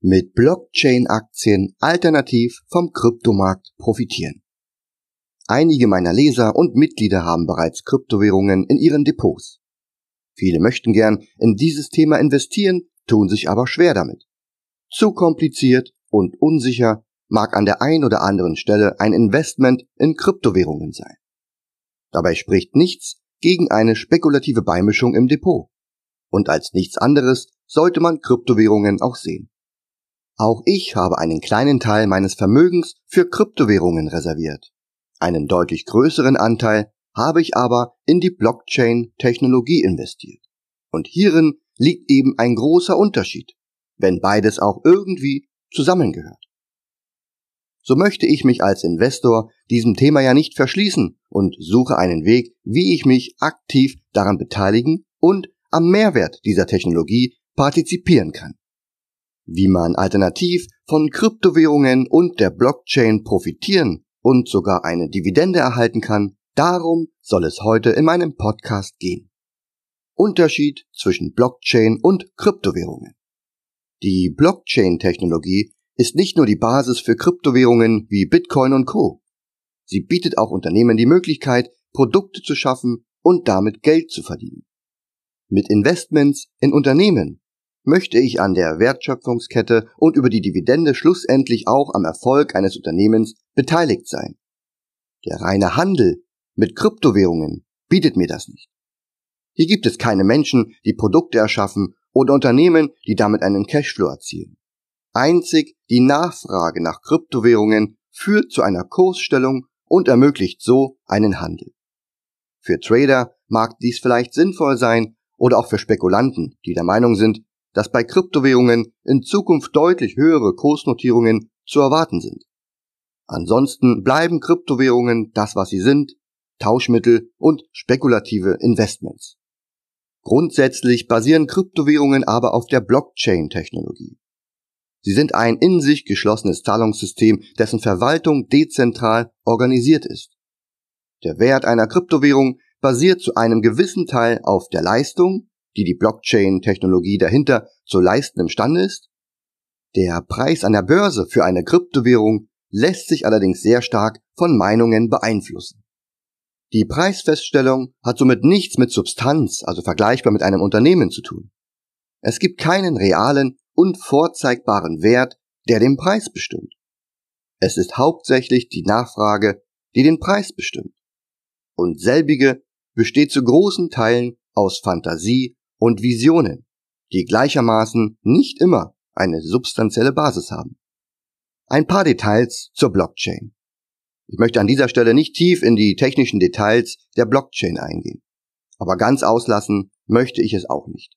Mit Blockchain-Aktien alternativ vom Kryptomarkt profitieren. Einige meiner Leser und Mitglieder haben bereits Kryptowährungen in ihren Depots. Viele möchten gern in dieses Thema investieren, tun sich aber schwer damit. Zu kompliziert und unsicher mag an der ein oder anderen Stelle ein Investment in Kryptowährungen sein. Dabei spricht nichts gegen eine spekulative Beimischung im Depot. Und als nichts anderes sollte man Kryptowährungen auch sehen. Auch ich habe einen kleinen Teil meines Vermögens für Kryptowährungen reserviert. Einen deutlich größeren Anteil habe ich aber in die Blockchain-Technologie investiert. Und hierin liegt eben ein großer Unterschied, wenn beides auch irgendwie zusammengehört. So möchte ich mich als Investor diesem Thema ja nicht verschließen und suche einen Weg, wie ich mich aktiv daran beteiligen und am Mehrwert dieser Technologie partizipieren kann. Wie man alternativ von Kryptowährungen und der Blockchain profitieren und sogar eine Dividende erhalten kann, darum soll es heute in meinem Podcast gehen. Unterschied zwischen Blockchain und Kryptowährungen. Die Blockchain-Technologie ist nicht nur die Basis für Kryptowährungen wie Bitcoin und Co. Sie bietet auch Unternehmen die Möglichkeit, Produkte zu schaffen und damit Geld zu verdienen. Mit Investments in Unternehmen möchte ich an der Wertschöpfungskette und über die Dividende schlussendlich auch am Erfolg eines Unternehmens beteiligt sein. Der reine Handel mit Kryptowährungen bietet mir das nicht. Hier gibt es keine Menschen, die Produkte erschaffen oder Unternehmen, die damit einen Cashflow erzielen. Einzig die Nachfrage nach Kryptowährungen führt zu einer Kursstellung und ermöglicht so einen Handel. Für Trader mag dies vielleicht sinnvoll sein oder auch für Spekulanten, die der Meinung sind, dass bei Kryptowährungen in Zukunft deutlich höhere Kursnotierungen zu erwarten sind. Ansonsten bleiben Kryptowährungen das, was sie sind, Tauschmittel und spekulative Investments. Grundsätzlich basieren Kryptowährungen aber auf der Blockchain-Technologie. Sie sind ein in sich geschlossenes Zahlungssystem, dessen Verwaltung dezentral organisiert ist. Der Wert einer Kryptowährung basiert zu einem gewissen Teil auf der Leistung, die die Blockchain-Technologie dahinter zu leisten imstande ist. Der Preis an der Börse für eine Kryptowährung lässt sich allerdings sehr stark von Meinungen beeinflussen. Die Preisfeststellung hat somit nichts mit Substanz, also vergleichbar mit einem Unternehmen, zu tun. Es gibt keinen realen und vorzeigbaren Wert, der den Preis bestimmt. Es ist hauptsächlich die Nachfrage, die den Preis bestimmt. Und selbige besteht zu großen Teilen aus Fantasie und Visionen, die gleichermaßen nicht immer eine substanzielle Basis haben. Ein paar Details zur Blockchain. Ich möchte an dieser Stelle nicht tief in die technischen Details der Blockchain eingehen, aber ganz auslassen möchte ich es auch nicht.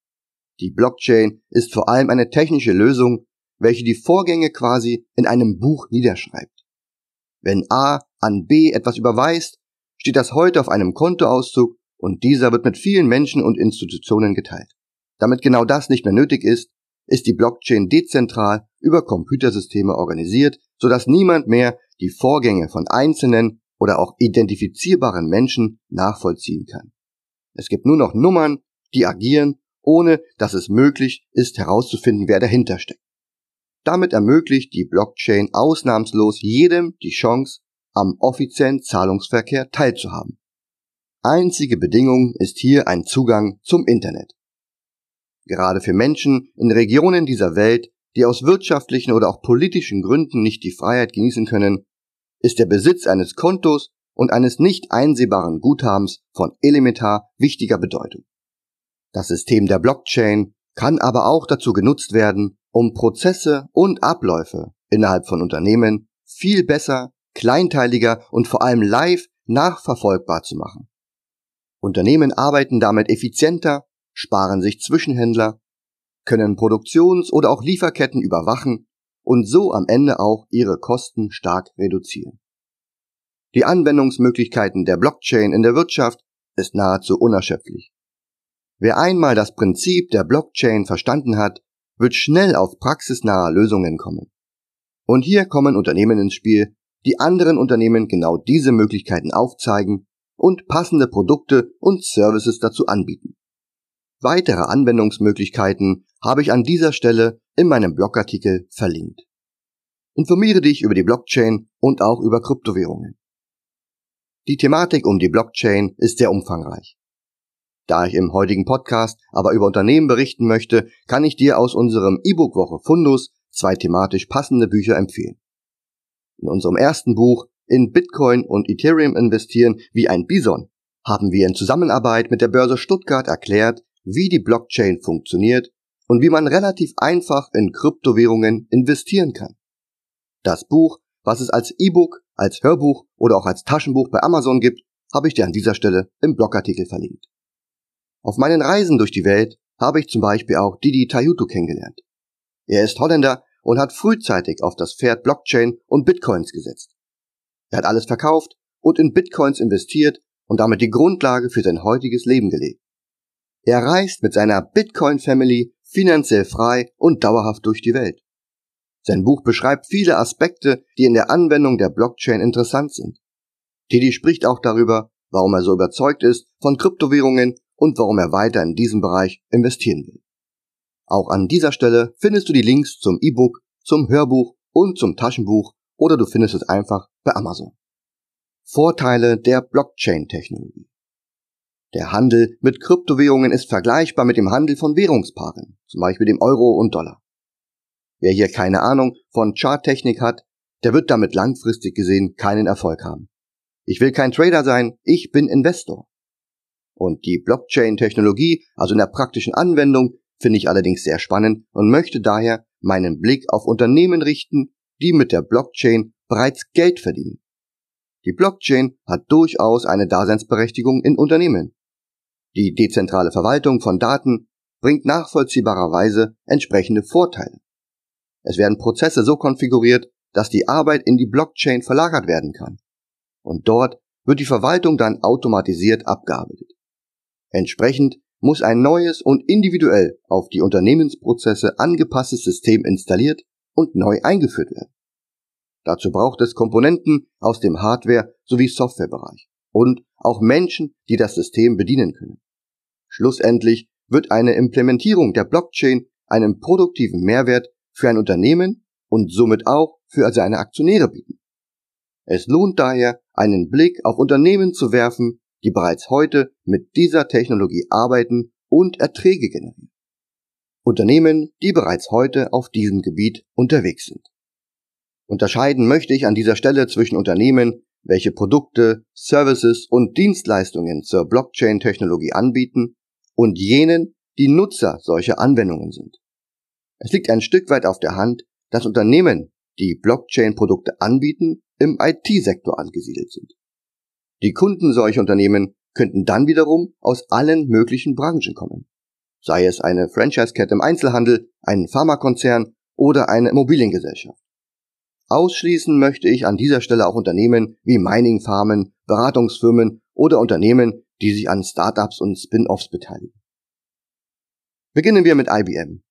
Die Blockchain ist vor allem eine technische Lösung, welche die Vorgänge quasi in einem Buch niederschreibt. Wenn A an B etwas überweist, steht das heute auf einem Kontoauszug und dieser wird mit vielen Menschen und Institutionen geteilt. Damit genau das nicht mehr nötig ist, ist die Blockchain dezentral über Computersysteme organisiert, sodass niemand mehr die Vorgänge von einzelnen oder auch identifizierbaren Menschen nachvollziehen kann. Es gibt nur noch Nummern, die agieren, ohne dass es möglich ist herauszufinden, wer dahinter steckt. Damit ermöglicht die Blockchain ausnahmslos jedem die Chance, am offiziellen Zahlungsverkehr teilzuhaben. Einzige Bedingung ist hier ein Zugang zum Internet. Gerade für Menschen in Regionen dieser Welt, die aus wirtschaftlichen oder auch politischen Gründen nicht die Freiheit genießen können, ist der Besitz eines Kontos und eines nicht einsehbaren Guthabens von elementar wichtiger Bedeutung. Das System der Blockchain kann aber auch dazu genutzt werden, um Prozesse und Abläufe innerhalb von Unternehmen viel besser, kleinteiliger und vor allem live nachverfolgbar zu machen. Unternehmen arbeiten damit effizienter, sparen sich Zwischenhändler, können Produktions- oder auch Lieferketten überwachen und so am Ende auch ihre Kosten stark reduzieren. Die Anwendungsmöglichkeiten der Blockchain in der Wirtschaft ist nahezu unerschöpflich. Wer einmal das Prinzip der Blockchain verstanden hat, wird schnell auf praxisnahe Lösungen kommen. Und hier kommen Unternehmen ins Spiel, die anderen Unternehmen genau diese Möglichkeiten aufzeigen und passende Produkte und Services dazu anbieten. Weitere Anwendungsmöglichkeiten habe ich an dieser Stelle in meinem Blogartikel verlinkt. Informiere dich über die Blockchain und auch über Kryptowährungen. Die Thematik um die Blockchain ist sehr umfangreich. Da ich im heutigen Podcast aber über Unternehmen berichten möchte, kann ich dir aus unserem E-Book-Woche Fundus 2 thematisch passende Bücher empfehlen. In unserem ersten Buch In Bitcoin und Ethereum investieren wie ein Bison haben wir in Zusammenarbeit mit der Börse Stuttgart erklärt, wie die Blockchain funktioniert und wie man relativ einfach in Kryptowährungen investieren kann. Das Buch, was es als E-Book, als Hörbuch oder auch als Taschenbuch bei Amazon gibt, habe ich dir an dieser Stelle im Blogartikel verlinkt. Auf meinen Reisen durch die Welt habe ich zum Beispiel auch Didi Tajutu kennengelernt. Er ist Holländer und hat frühzeitig auf das Pferd Blockchain und Bitcoins gesetzt. Er hat alles verkauft und in Bitcoins investiert und damit die Grundlage für sein heutiges Leben gelegt. Er reist mit seiner Bitcoin-Family finanziell frei und dauerhaft durch die Welt. Sein Buch beschreibt viele Aspekte, die in der Anwendung der Blockchain interessant sind. Didi spricht auch darüber, warum er so überzeugt ist von Kryptowährungen und warum er weiter in diesem Bereich investieren will. Auch an dieser Stelle findest du die Links zum E-Book, zum Hörbuch und zum Taschenbuch oder du findest es einfach bei Amazon. Vorteile der Blockchain-Technologie. Der Handel mit Kryptowährungen ist vergleichbar mit dem Handel von Währungspaaren, zum Beispiel dem Euro und Dollar. Wer hier keine Ahnung von Charttechnik hat, der wird damit langfristig gesehen keinen Erfolg haben. Ich will kein Trader sein, ich bin Investor. Und die Blockchain-Technologie, also in der praktischen Anwendung, finde ich allerdings sehr spannend und möchte daher meinen Blick auf Unternehmen richten, die mit der Blockchain bereits Geld verdienen. Die Blockchain hat durchaus eine Daseinsberechtigung in Unternehmen. Die dezentrale Verwaltung von Daten bringt nachvollziehbarerweise entsprechende Vorteile. Es werden Prozesse so konfiguriert, dass die Arbeit in die Blockchain verlagert werden kann. Und dort wird die Verwaltung dann automatisiert abgearbeitet. Entsprechend muss ein neues und individuell auf die Unternehmensprozesse angepasstes System installiert und neu eingeführt werden. Dazu braucht es Komponenten aus dem Hardware- sowie Softwarebereich und auch Menschen, die das System bedienen können. Schlussendlich wird eine Implementierung der Blockchain einen produktiven Mehrwert für ein Unternehmen und somit auch für seine Aktionäre bieten. Es lohnt daher, einen Blick auf Unternehmen zu werfen, die bereits heute mit dieser Technologie arbeiten und Erträge generieren. Unternehmen, die bereits heute auf diesem Gebiet unterwegs sind. Unterscheiden möchte ich an dieser Stelle zwischen Unternehmen, welche Produkte, Services und Dienstleistungen zur Blockchain-Technologie anbieten, und jenen, die Nutzer solcher Anwendungen sind. Es liegt ein Stück weit auf der Hand, dass Unternehmen, die Blockchain-Produkte anbieten, im IT-Sektor angesiedelt sind. Die Kunden solcher Unternehmen könnten dann wiederum aus allen möglichen Branchen kommen. Sei es eine Franchise-Kette im Einzelhandel, ein Pharmakonzern oder eine Immobiliengesellschaft. Ausschließen möchte ich an dieser Stelle auch Unternehmen wie Mining-Farmen, Beratungsfirmen oder Unternehmen, die sich an Startups und Spin-offs beteiligen. Beginnen wir mit IBM.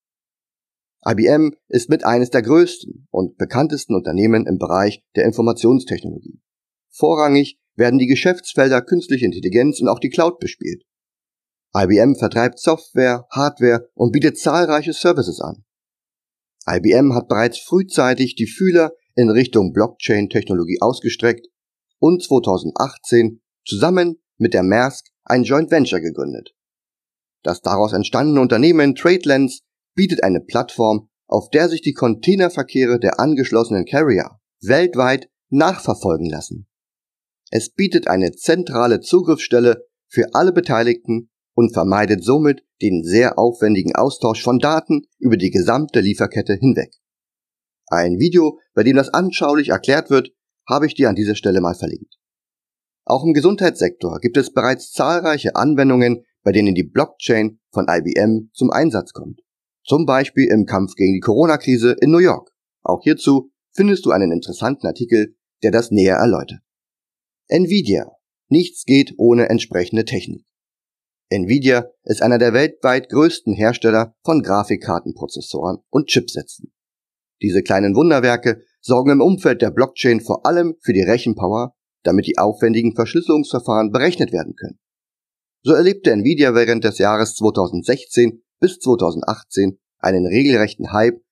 IBM ist mit eines der größten und bekanntesten Unternehmen im Bereich der Informationstechnologie. Vorrangig werden die Geschäftsfelder künstliche Intelligenz und auch die Cloud bespielt. IBM vertreibt Software, Hardware und bietet zahlreiche Services an. IBM hat bereits frühzeitig die Fühler in Richtung Blockchain-Technologie ausgestreckt und 2018 zusammen mit der Maersk ein Joint Venture gegründet. Das daraus entstandene Unternehmen TradeLens bietet eine Plattform, auf der sich die Containerverkehre der angeschlossenen Carrier weltweit nachverfolgen lassen. Es bietet eine zentrale Zugriffsstelle für alle Beteiligten und vermeidet somit den sehr aufwendigen Austausch von Daten über die gesamte Lieferkette hinweg. Ein Video, bei dem das anschaulich erklärt wird, habe ich dir an dieser Stelle mal verlinkt. Auch im Gesundheitssektor gibt es bereits zahlreiche Anwendungen, bei denen die Blockchain von IBM zum Einsatz kommt. Zum Beispiel im Kampf gegen die Corona-Krise in New York. Auch hierzu findest du einen interessanten Artikel, der das näher erläutert. Nvidia. Nichts geht ohne entsprechende Technik. Nvidia ist einer der weltweit größten Hersteller von Grafikkartenprozessoren und Chipsätzen. Diese kleinen Wunderwerke sorgen im Umfeld der Blockchain vor allem für die Rechenpower, damit die aufwendigen Verschlüsselungsverfahren berechnet werden können. So erlebte Nvidia während des Jahres 2016 bis 2018 einen regelrechten Hype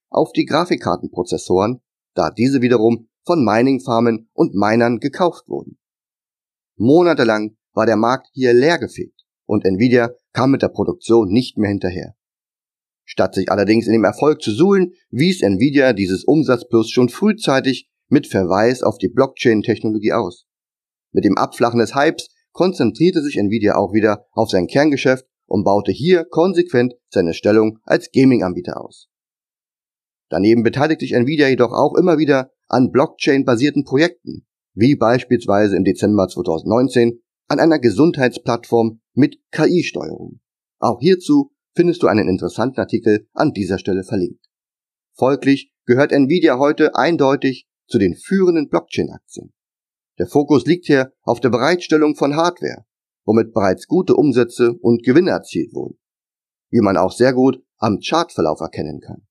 auf die Grafikkartenprozessoren, da diese wiederum von Mining-Farmen und Minern gekauft wurden. Monatelang war der Markt hier leergefegt und Nvidia kam mit der Produktion nicht mehr hinterher. Statt sich allerdings in dem Erfolg zu suhlen, wies Nvidia dieses Umsatzplus schon frühzeitig mit Verweis auf die Blockchain-Technologie aus. Mit dem Abflachen des Hypes konzentrierte sich Nvidia auch wieder auf sein Kerngeschäft und baute hier konsequent seine Stellung als Gaming-Anbieter aus. Daneben beteiligte sich Nvidia jedoch auch immer wieder an Blockchain-basierten Projekten, wie beispielsweise im Dezember 2019 an einer Gesundheitsplattform mit KI-Steuerung. Auch hierzu findest du einen interessanten Artikel an dieser Stelle verlinkt. Folglich gehört Nvidia heute eindeutig zu den führenden Blockchain-Aktien. Der Fokus liegt hier auf der Bereitstellung von Hardware, womit bereits gute Umsätze und Gewinne erzielt wurden, wie man auch sehr gut am Chartverlauf erkennen kann.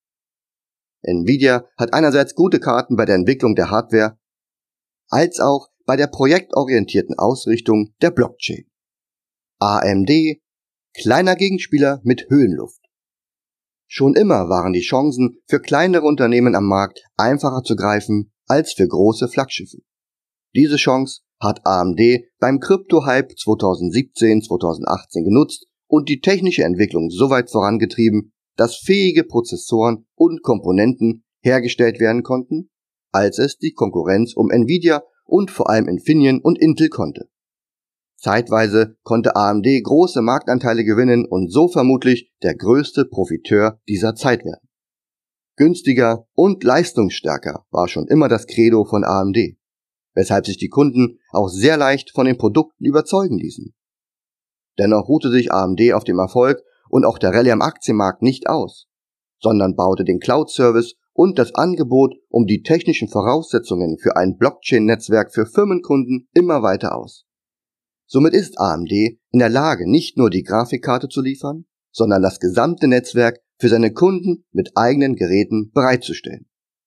Nvidia hat einerseits gute Karten bei der Entwicklung der Hardware, als auch bei der projektorientierten Ausrichtung der Blockchain. AMD, kleiner Gegenspieler mit Höhenluft. Schon immer waren die Chancen für kleinere Unternehmen am Markt einfacher zu greifen als für große Flaggschiffe. Diese Chance hat AMD beim Krypto-Hype 2017-2018 genutzt und die technische Entwicklung so weit vorangetrieben, dass fähige Prozessoren und Komponenten hergestellt werden konnten, als es die Konkurrenz um Nvidia und vor allem Infineon und Intel konnte. Zeitweise konnte AMD große Marktanteile gewinnen und so vermutlich der größte Profiteur dieser Zeit werden. Günstiger und leistungsstärker war schon immer das Credo von AMD, weshalb sich die Kunden auch sehr leicht von den Produkten überzeugen ließen. Dennoch ruhte sich AMD auf dem Erfolg und auch der Rallye am Aktienmarkt nicht aus, sondern baute den Cloud-Service und das Angebot um die technischen Voraussetzungen für ein Blockchain-Netzwerk für Firmenkunden immer weiter aus. Somit ist AMD in der Lage, nicht nur die Grafikkarte zu liefern, sondern das gesamte Netzwerk für seine Kunden mit eigenen Geräten bereitzustellen.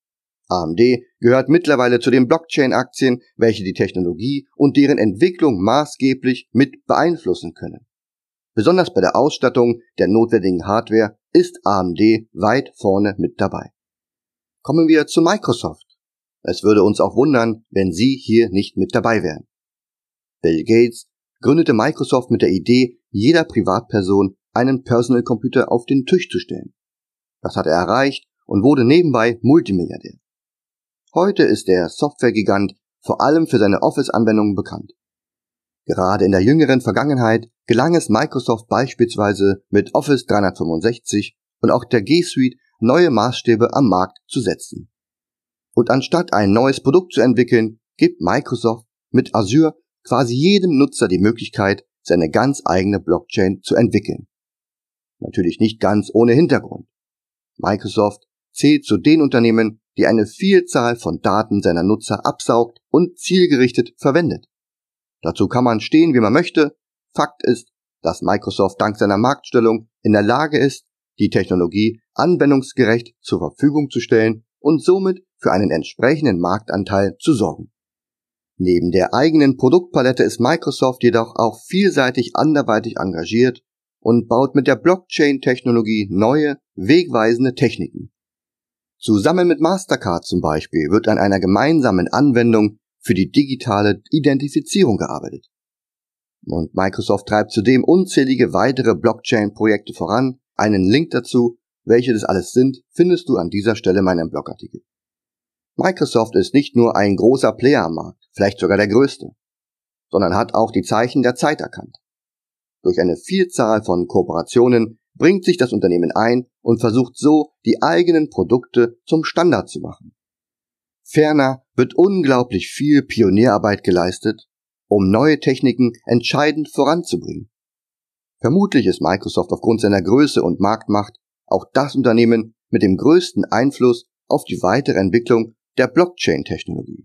AMD gehört mittlerweile zu den Blockchain-Aktien, welche die Technologie und deren Entwicklung maßgeblich mit beeinflussen können. Besonders bei der Ausstattung der notwendigen Hardware ist AMD weit vorne mit dabei. Kommen wir zu Microsoft. Es würde uns auch wundern, wenn Sie hier nicht mit dabei wären. Bill Gates gründete Microsoft mit der Idee, jeder Privatperson einen Personal Computer auf den Tisch zu stellen. Das hat er erreicht und wurde nebenbei Multimilliardär. Heute ist der Softwaregigant vor allem für seine Office-Anwendungen bekannt. Gerade in der jüngeren Vergangenheit gelang es Microsoft beispielsweise mit Office 365 und auch der G Suite neue Maßstäbe am Markt zu setzen. Und anstatt ein neues Produkt zu entwickeln, gibt Microsoft mit Azure quasi jedem Nutzer die Möglichkeit, seine ganz eigene Blockchain zu entwickeln. Natürlich nicht ganz ohne Hintergrund. Microsoft zählt zu den Unternehmen, die eine Vielzahl von Daten seiner Nutzer absaugt und zielgerichtet verwendet. Dazu kann man stehen, wie man möchte. Fakt ist, dass Microsoft dank seiner Marktstellung in der Lage ist, die Technologie anwendungsgerecht zur Verfügung zu stellen und somit für einen entsprechenden Marktanteil zu sorgen. Neben der eigenen Produktpalette ist Microsoft jedoch auch vielseitig anderweitig engagiert und baut mit der Blockchain-Technologie neue, wegweisende Techniken. Zusammen mit Mastercard zum Beispiel wird an einer gemeinsamen Anwendung für die digitale Identifizierung gearbeitet. Und Microsoft treibt zudem unzählige weitere Blockchain-Projekte voran. Einen Link dazu, welche das alles sind, findest du an dieser Stelle in meinem Blogartikel. Microsoft ist nicht nur ein großer Player am Markt, vielleicht sogar der größte, sondern hat auch die Zeichen der Zeit erkannt. Durch eine Vielzahl von Kooperationen bringt sich das Unternehmen ein und versucht so, die eigenen Produkte zum Standard zu machen. Ferner wird unglaublich viel Pionierarbeit geleistet, um neue Techniken entscheidend voranzubringen. Vermutlich ist Microsoft aufgrund seiner Größe und Marktmacht auch das Unternehmen mit dem größten Einfluss auf die weitere Entwicklung der Blockchain-Technologie.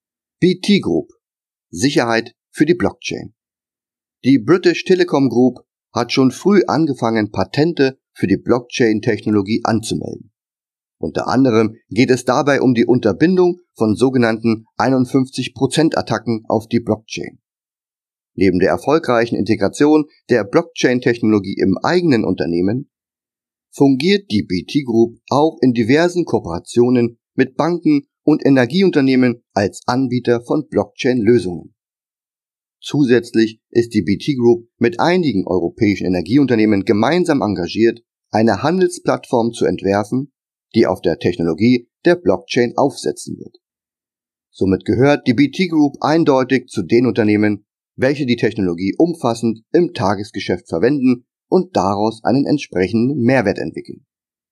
BT Group – Sicherheit für die Blockchain. Die British Telecom Group hat schon früh angefangen, Patente für die Blockchain-Technologie anzumelden. Unter anderem geht es dabei um die Unterbindung von sogenannten 51%-Attacken auf die Blockchain. Neben der erfolgreichen Integration der Blockchain-Technologie im eigenen Unternehmen fungiert die BT Group auch in diversen Kooperationen mit Banken und Energieunternehmen als Anbieter von Blockchain-Lösungen. Zusätzlich ist die BT Group mit einigen europäischen Energieunternehmen gemeinsam engagiert, eine Handelsplattform zu entwerfen, die auf der Technologie der Blockchain aufsetzen wird. Somit gehört die BT Group eindeutig zu den Unternehmen, welche die Technologie umfassend im Tagesgeschäft verwenden und daraus einen entsprechenden Mehrwert entwickeln.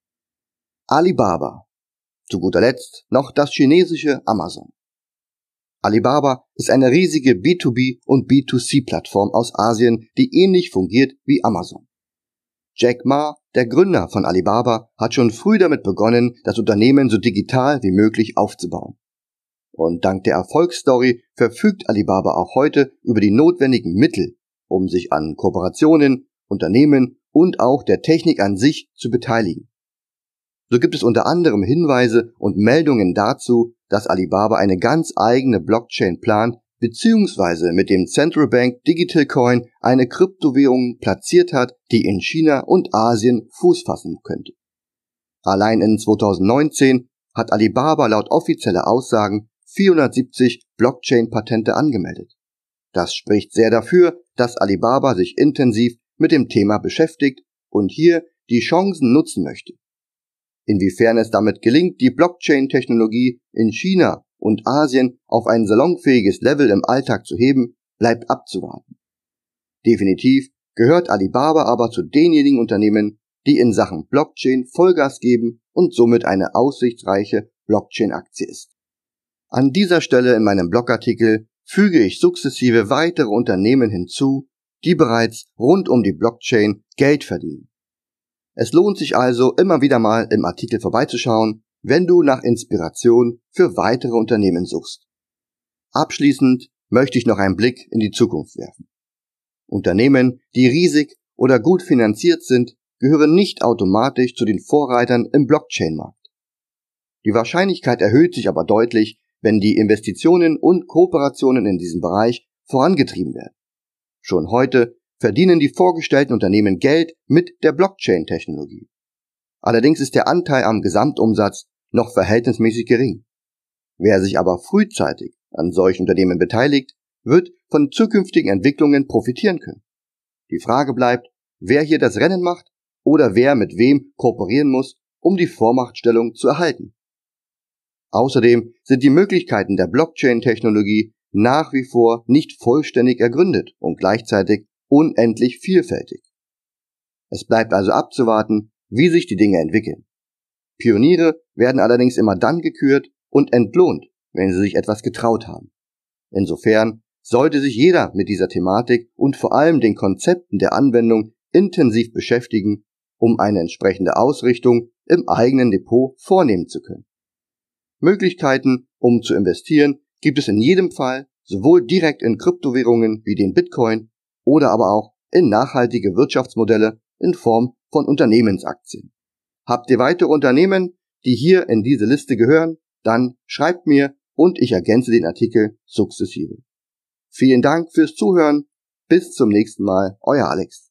Alibaba. Zu guter Letzt noch das chinesische Amazon. Alibaba ist eine riesige B2B- und B2C-Plattform aus Asien, die ähnlich fungiert wie Amazon. Jack Ma, der Gründer von Alibaba, hat schon früh damit begonnen, das Unternehmen so digital wie möglich aufzubauen. Und dank der Erfolgsstory verfügt Alibaba auch heute über die notwendigen Mittel, um sich an Kooperationen, Unternehmen und auch der Technik an sich zu beteiligen. So gibt es unter anderem Hinweise und Meldungen dazu, dass Alibaba eine ganz eigene Blockchain plant bzw. mit dem Central Bank Digital Coin eine Kryptowährung platziert hat, die in China und Asien Fuß fassen könnte. Allein in 2019 hat Alibaba laut offizieller Aussagen 470 Blockchain-Patente angemeldet. Das spricht sehr dafür, dass Alibaba sich intensiv mit dem Thema beschäftigt und hier die Chancen nutzen möchte. Inwiefern es damit gelingt, die Blockchain-Technologie in China und Asien auf ein salonfähiges Level im Alltag zu heben, bleibt abzuwarten. Definitiv gehört Alibaba aber zu denjenigen Unternehmen, die in Sachen Blockchain Vollgas geben und somit eine aussichtsreiche Blockchain-Aktie ist. An dieser Stelle in meinem Blogartikel füge ich sukzessive weitere Unternehmen hinzu, die bereits rund um die Blockchain Geld verdienen. Es lohnt sich also, immer wieder mal im Artikel vorbeizuschauen, wenn du nach Inspiration für weitere Unternehmen suchst. Abschließend möchte ich noch einen Blick in die Zukunft werfen. Unternehmen, die riesig oder gut finanziert sind, gehören nicht automatisch zu den Vorreitern im Blockchain-Markt. Die Wahrscheinlichkeit erhöht sich aber deutlich, wenn die Investitionen und Kooperationen in diesem Bereich vorangetrieben werden. Schon heute verdienen die vorgestellten Unternehmen Geld mit der Blockchain-Technologie. Allerdings ist der Anteil am Gesamtumsatz noch verhältnismäßig gering. Wer sich aber frühzeitig an solchen Unternehmen beteiligt, wird von zukünftigen Entwicklungen profitieren können. Die Frage bleibt, wer hier das Rennen macht oder wer mit wem kooperieren muss, um die Vormachtstellung zu erhalten. Außerdem sind die Möglichkeiten der Blockchain-Technologie nach wie vor nicht vollständig ergründet und gleichzeitig unendlich vielfältig. Es bleibt also abzuwarten, wie sich die Dinge entwickeln. Pioniere werden allerdings immer dann gekürt und entlohnt, wenn sie sich etwas getraut haben. Insofern sollte sich jeder mit dieser Thematik und vor allem den Konzepten der Anwendung intensiv beschäftigen, um eine entsprechende Ausrichtung im eigenen Depot vornehmen zu können. Möglichkeiten, um zu investieren, gibt es in jedem Fall, sowohl direkt in Kryptowährungen wie den Bitcoin oder aber auch in nachhaltige Wirtschaftsmodelle in Form von Unternehmensaktien. Habt ihr weitere Unternehmen, die hier in diese Liste gehören, dann schreibt mir und ich ergänze den Artikel sukzessive. Vielen Dank fürs Zuhören. Bis zum nächsten Mal, euer Alex.